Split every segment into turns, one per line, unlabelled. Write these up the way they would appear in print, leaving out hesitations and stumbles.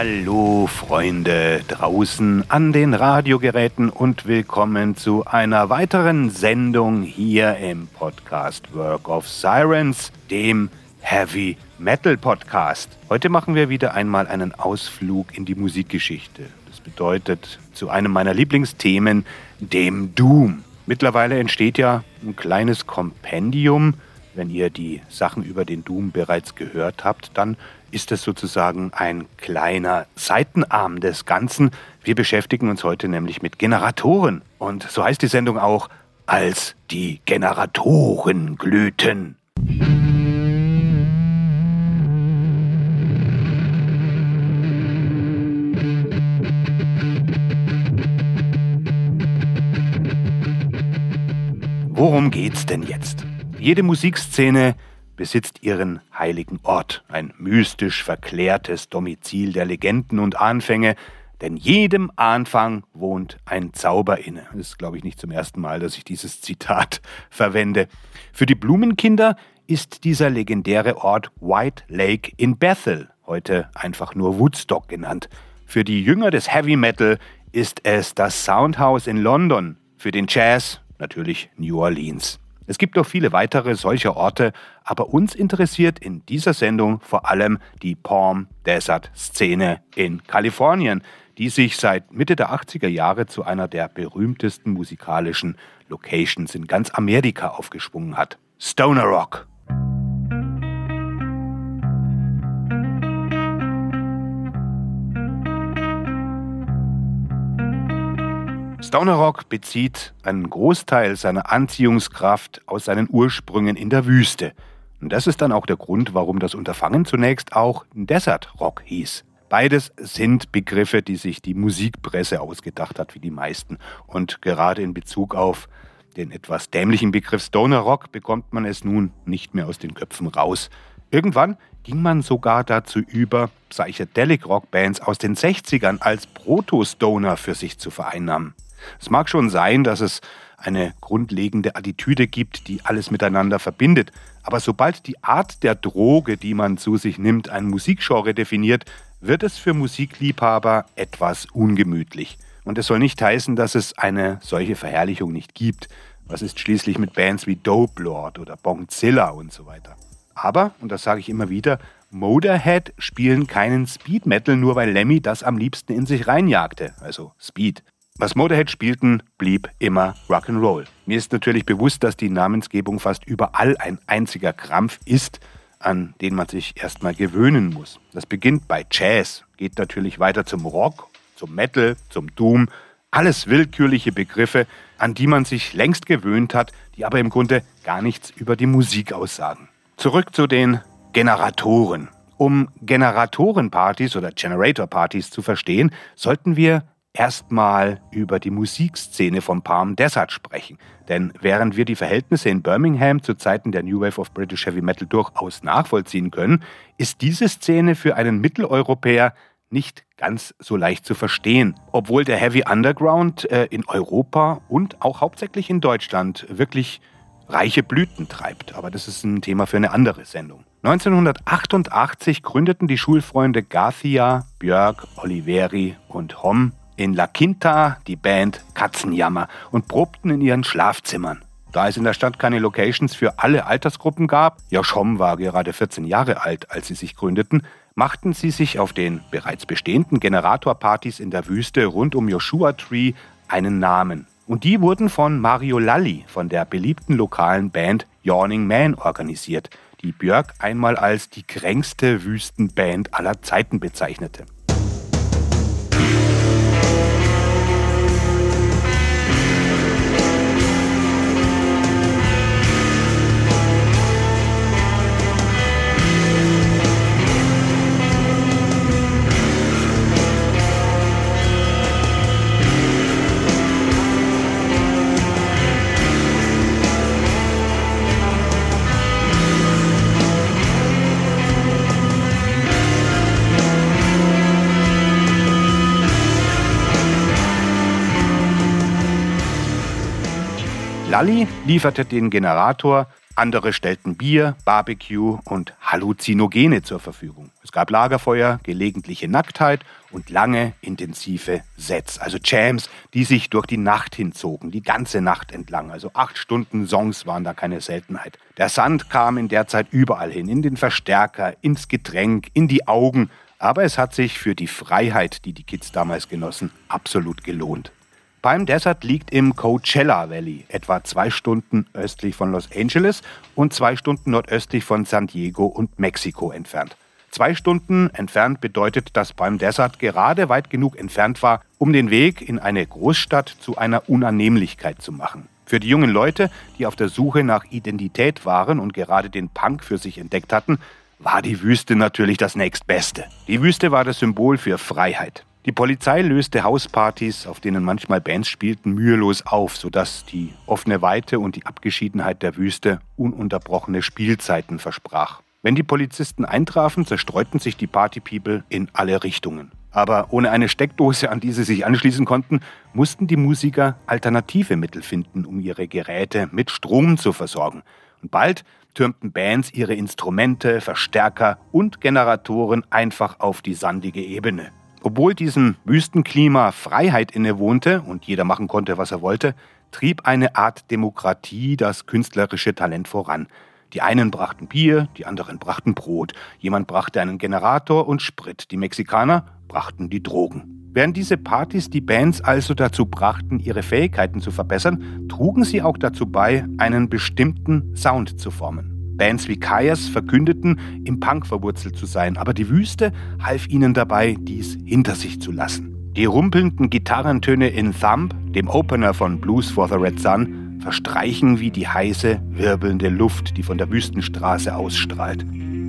Hallo Freunde draußen an den Radiogeräten und willkommen zu einer weiteren Sendung hier im Podcast Work of Sirens, dem Heavy Metal Podcast. Heute machen wir wieder einmal einen Ausflug in die Musikgeschichte. Das bedeutet zu einem meiner Lieblingsthemen, dem Doom. Mittlerweile entsteht ja ein kleines Kompendium. Wenn ihr die Sachen über den Doom bereits gehört habt, dann ist es sozusagen ein kleiner Seitenarm des Ganzen. Wir beschäftigen uns heute nämlich mit Generatoren. Und so heißt die Sendung auch, als die Generatoren glühten. Worum geht's denn jetzt? Jede Musikszene besitzt ihren heiligen Ort, ein mystisch verklärtes Domizil der Legenden und Anfänge, denn jedem Anfang wohnt ein Zauber inne. Das ist, glaube ich, nicht zum ersten Mal, dass ich dieses Zitat verwende. Für die Blumenkinder ist dieser legendäre Ort White Lake in Bethel, heute einfach nur Woodstock genannt. Für die Jünger des Heavy Metal ist es das Soundhouse in London, für den Jazz natürlich New Orleans. Es gibt noch viele weitere solcher Orte, aber uns interessiert in dieser Sendung vor allem die Palm Desert Szene in Kalifornien, die sich seit Mitte der 80er Jahre zu einer der berühmtesten musikalischen Locations in ganz Amerika aufgeschwungen hat. Stoner Rock. Stoner Rock bezieht einen Großteil seiner Anziehungskraft aus seinen Ursprüngen in der Wüste. Und das ist dann auch der Grund, warum das Unterfangen zunächst auch Desert Rock hieß. Beides sind Begriffe, die sich die Musikpresse ausgedacht hat, wie die meisten. Und gerade in Bezug auf den etwas dämlichen Begriff Stoner Rock bekommt man es nun nicht mehr aus den Köpfen raus. Irgendwann ging man sogar dazu über, Psychedelic Rock-Bands aus den 60ern als Proto-Stoner für sich zu vereinnahmen. Es mag schon sein, dass es eine grundlegende Attitüde gibt, die alles miteinander verbindet. Aber sobald die Art der Droge, die man zu sich nimmt, ein Musikgenre definiert, wird es für Musikliebhaber etwas ungemütlich. Und es soll nicht heißen, dass es eine solche Verherrlichung nicht gibt. Was ist schließlich mit Bands wie Dope Lord oder Bongzilla und so weiter? Aber, und das sage ich immer wieder, Motorhead spielen keinen Speed Metal, nur weil Lemmy das am liebsten in sich reinjagte, also Speed. Was Motorhead spielten, blieb immer Rock'n'Roll. Mir ist natürlich bewusst, dass die Namensgebung fast überall ein einziger Krampf ist, an den man sich erstmal gewöhnen muss. Das beginnt bei Jazz, geht natürlich weiter zum Rock, zum Metal, zum Doom. Alles willkürliche Begriffe, an die man sich längst gewöhnt hat, die aber im Grunde gar nichts über die Musik aussagen. Zurück zu den Generatoren. Um Generatorenpartys oder Generator-Partys zu verstehen, sollten wir erstmal über die Musikszene von Palm Desert sprechen. Denn während wir die Verhältnisse in Birmingham zu Zeiten der New Wave of British Heavy Metal durchaus nachvollziehen können, ist diese Szene für einen Mitteleuropäer nicht ganz so leicht zu verstehen. Obwohl der Heavy Underground in Europa und auch hauptsächlich in Deutschland wirklich reiche Blüten treibt. Aber das ist ein Thema für eine andere Sendung. 1988 gründeten die Schulfreunde Garcia, Björk, Oliveri und Homm in La Quinta die Band Katzenjammer und probten in ihren Schlafzimmern. Da es in der Stadt keine Locations für alle Altersgruppen gab, Josh Homm war gerade 14 Jahre alt, als sie sich gründeten, machten sie sich auf den bereits bestehenden Generatorpartys in der Wüste rund um Joshua Tree einen Namen. Und die wurden von Mario Lalli von der beliebten lokalen Band Yawning Man organisiert, die Björk einmal als die kränkste Wüstenband aller Zeiten bezeichnete. Lalli lieferte den Generator Andere stellten Bier, Barbecue und Halluzinogene zur Verfügung. Es gab Lagerfeuer, gelegentliche Nacktheit und lange, intensive Sets, also Jams, die sich durch die Nacht hinzogen, die ganze Nacht entlang. Also 8 Stunden Songs waren da keine Seltenheit. Der Sand kam in der Zeit überall hin, in den Verstärker, ins Getränk, in die Augen. Aber es hat sich für die Freiheit, die die Kids damals genossen, absolut gelohnt. Palm Desert liegt im Coachella Valley, etwa 2 Stunden östlich von Los Angeles und 2 Stunden nordöstlich von San Diego und Mexiko entfernt. 2 Stunden entfernt bedeutet, dass Palm Desert gerade weit genug entfernt war, um den Weg in eine Großstadt zu einer Unannehmlichkeit zu machen. Für die jungen Leute, die auf der Suche nach Identität waren und gerade den Punk für sich entdeckt hatten, war die Wüste natürlich das Nächstbeste. Die Wüste war das Symbol für Freiheit. Die Polizei löste Hauspartys, auf denen manchmal Bands spielten, mühelos auf, sodass die offene Weite und die Abgeschiedenheit der Wüste ununterbrochene Spielzeiten versprach. Wenn die Polizisten eintrafen, zerstreuten sich die Partypeople in alle Richtungen. Aber ohne eine Steckdose, an die sie sich anschließen konnten, mussten die Musiker alternative Mittel finden, um ihre Geräte mit Strom zu versorgen. Und bald türmten Bands ihre Instrumente, Verstärker und Generatoren einfach auf die sandige Ebene. Obwohl diesem Wüstenklima Freiheit innewohnte und jeder machen konnte, was er wollte, trieb eine Art Demokratie das künstlerische Talent voran. Die einen brachten Bier, die anderen brachten Brot. Jemand brachte einen Generator und Sprit. Die Mexikaner brachten die Drogen. Während diese Partys die Bands also dazu brachten, ihre Fähigkeiten zu verbessern, trugen sie auch dazu bei, einen bestimmten Sound zu formen. Bands wie Kyuss verkündeten, im Punk verwurzelt zu sein, aber die Wüste half ihnen dabei, dies hinter sich zu lassen. Die rumpelnden Gitarrentöne in Thumb, dem Opener von Blues for the Red Sun, verstreichen wie die heiße, wirbelnde Luft, die von der Wüstenstraße ausstrahlt.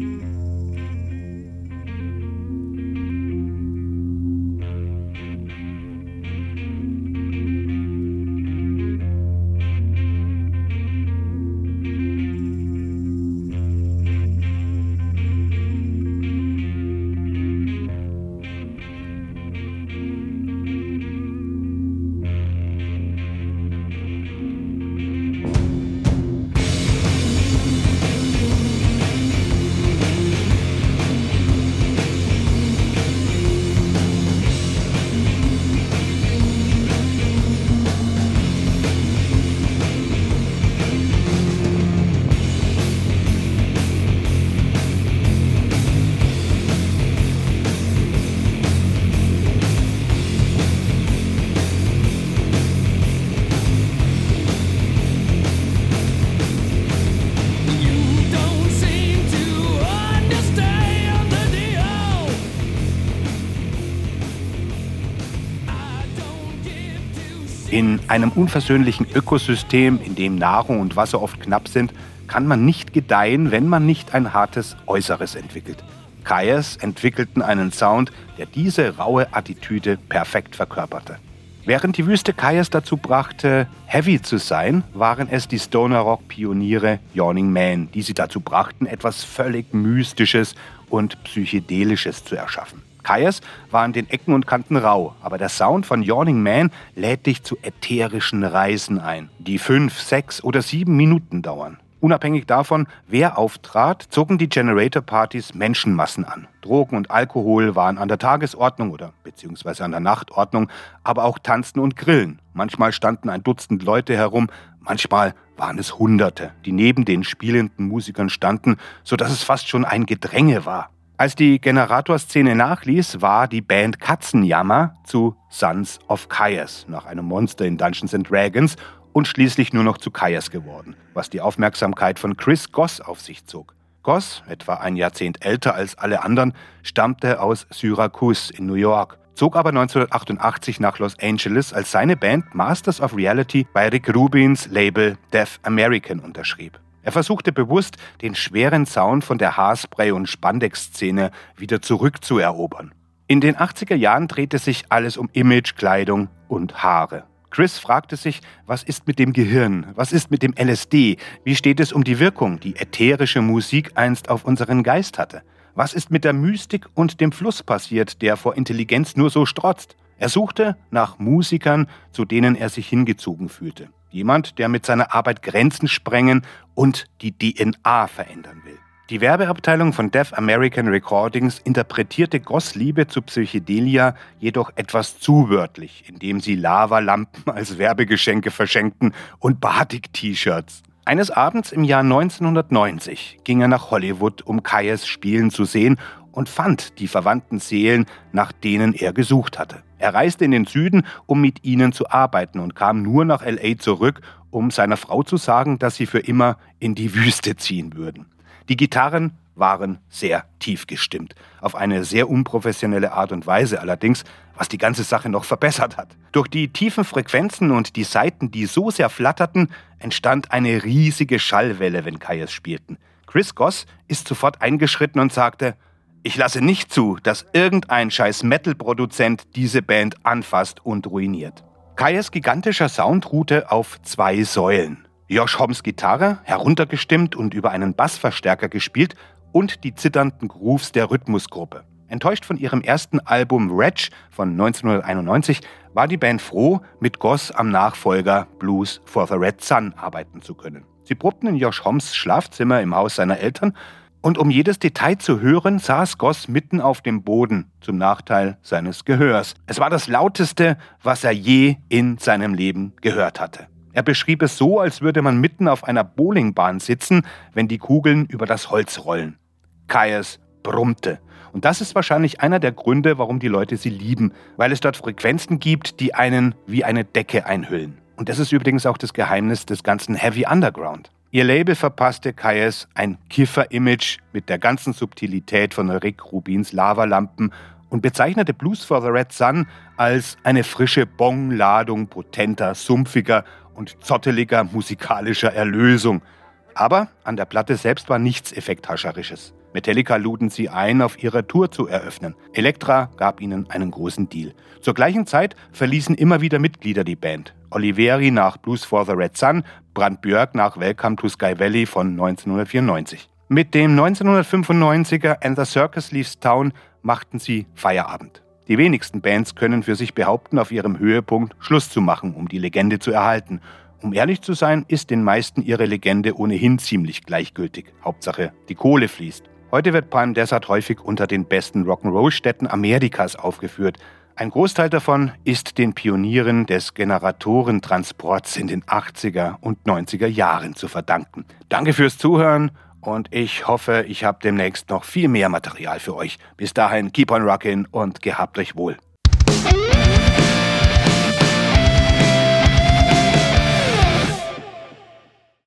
In einem unversöhnlichen Ökosystem, in dem Nahrung und Wasser oft knapp sind, kann man nicht gedeihen, wenn man nicht ein hartes Äußeres entwickelt. Kyuss entwickelten einen Sound, der diese raue Attitüde perfekt verkörperte. Während die Wüste Kyuss dazu brachte, heavy zu sein, waren es die Stoner-Rock-Pioniere Yawning Man, die sie dazu brachten, etwas völlig Mystisches und Psychedelisches zu erschaffen. Kyuss war an den Ecken und Kanten rau, aber der Sound von Yawning Man lädt dich zu ätherischen Reisen ein, die 5, 6 oder 7 Minuten dauern. Unabhängig davon, wer auftrat, zogen die Generator-Partys Menschenmassen an. Drogen und Alkohol waren an der Tagesordnung oder beziehungsweise an der Nachtordnung, aber auch Tanzen und Grillen. Manchmal standen ein Dutzend Leute herum, manchmal waren es Hunderte, die neben den spielenden Musikern standen, sodass es fast schon ein Gedränge war. Als die Generatorszene nachließ, war die Band Katzenjammer zu Sons of Kyuss, nach einem Monster in Dungeons & Dragons, und schließlich nur noch zu Kyuss geworden, was die Aufmerksamkeit von Chris Goss auf sich zog. Goss, etwa ein Jahrzehnt älter als alle anderen, stammte aus Syracuse in New York, zog aber 1988 nach Los Angeles, als seine Band Masters of Reality bei Rick Rubins Label Deaf American unterschrieb. Er versuchte bewusst, den schweren Sound von der Haarspray- und Spandex-Szene wieder zurückzuerobern. In den 80er Jahren drehte sich alles um Image, Kleidung und Haare. Chris fragte sich, was ist mit dem Gehirn, was ist mit dem LSD, wie steht es um die Wirkung, die ätherische Musik einst auf unseren Geist hatte? Was ist mit der Mystik und dem Fluss passiert, der vor Intelligenz nur so strotzt? Er suchte nach Musikern, zu denen er sich hingezogen fühlte. Jemand, der mit seiner Arbeit Grenzen sprengen und die DNA verändern will. Die Werbeabteilung von Deaf American Recordings interpretierte Goss' Liebe zu Psychedelia jedoch etwas zu wörtlich, indem sie Lavalampen als Werbegeschenke verschenkten und Batik-T-Shirts. Eines Abends im Jahr 1990 ging er nach Hollywood, um Kyuss spielen zu sehen, und fand die verwandten Seelen, nach denen er gesucht hatte. Er reiste in den Süden, um mit ihnen zu arbeiten, und kam nur nach L.A. zurück, um seiner Frau zu sagen, dass sie für immer in die Wüste ziehen würden. Die Gitarren waren sehr tief gestimmt, auf eine sehr unprofessionelle Art und Weise allerdings, was die ganze Sache noch verbessert hat. Durch die tiefen Frequenzen und die Saiten, die so sehr flatterten, entstand eine riesige Schallwelle, wenn Kyuss spielten. Chris Goss ist sofort eingeschritten und sagte: „Ich lasse nicht zu, dass irgendein scheiß Metal-Produzent diese Band anfasst und ruiniert." Kyuss' gigantischer Sound ruhte auf 2 Säulen. Josh Hommes Gitarre, heruntergestimmt und über einen Bassverstärker gespielt, und die zitternden Grooves der Rhythmusgruppe. Enttäuscht von ihrem ersten Album Wretch von 1991 war die Band froh, mit Goss am Nachfolger Blues for the Red Sun arbeiten zu können. Sie probten in Josh Hommes Schlafzimmer im Haus seiner Eltern, und um jedes Detail zu hören, saß Goss mitten auf dem Boden, zum Nachteil seines Gehörs. Es war das Lauteste, was er je in seinem Leben gehört hatte. Er beschrieb es so, als würde man mitten auf einer Bowlingbahn sitzen, wenn die Kugeln über das Holz rollen. Kyuss brummte. Und das ist wahrscheinlich einer der Gründe, warum die Leute sie lieben, weil es dort Frequenzen gibt, die einen wie eine Decke einhüllen. Und das ist übrigens auch das Geheimnis des ganzen Heavy Underground. Ihr Label verpasste Kyuss ein Kiffer-Image mit der ganzen Subtilität von Rick Rubins Lavalampen und bezeichnete Blues for the Red Sun als eine frische Bong-Ladung potenter, sumpfiger und zotteliger musikalischer Erlösung. Aber an der Platte selbst war nichts Effekthascherisches. Metallica luden sie ein, auf ihrer Tour zu eröffnen. Elektra gab ihnen einen großen Deal. Zur gleichen Zeit verließen immer wieder Mitglieder die Band. Oliveri nach Blues for the Red Sun, Brand Björk nach Welcome to Sky Valley von 1994. Mit dem 1995er And the Circus Leaves Town machten sie Feierabend. Die wenigsten Bands können für sich behaupten, auf ihrem Höhepunkt Schluss zu machen, um die Legende zu erhalten. Um ehrlich zu sein, ist den meisten ihre Legende ohnehin ziemlich gleichgültig. Hauptsache, die Kohle fließt. Heute wird Palm Desert häufig unter den besten Rock'n'Roll-Städten Amerikas aufgeführt. Ein Großteil davon ist den Pionieren des Generatorentransports in den 80er und 90er Jahren zu verdanken. Danke fürs Zuhören und ich hoffe, ich habe demnächst noch viel mehr Material für euch. Bis dahin, keep on rockin' und gehabt euch wohl.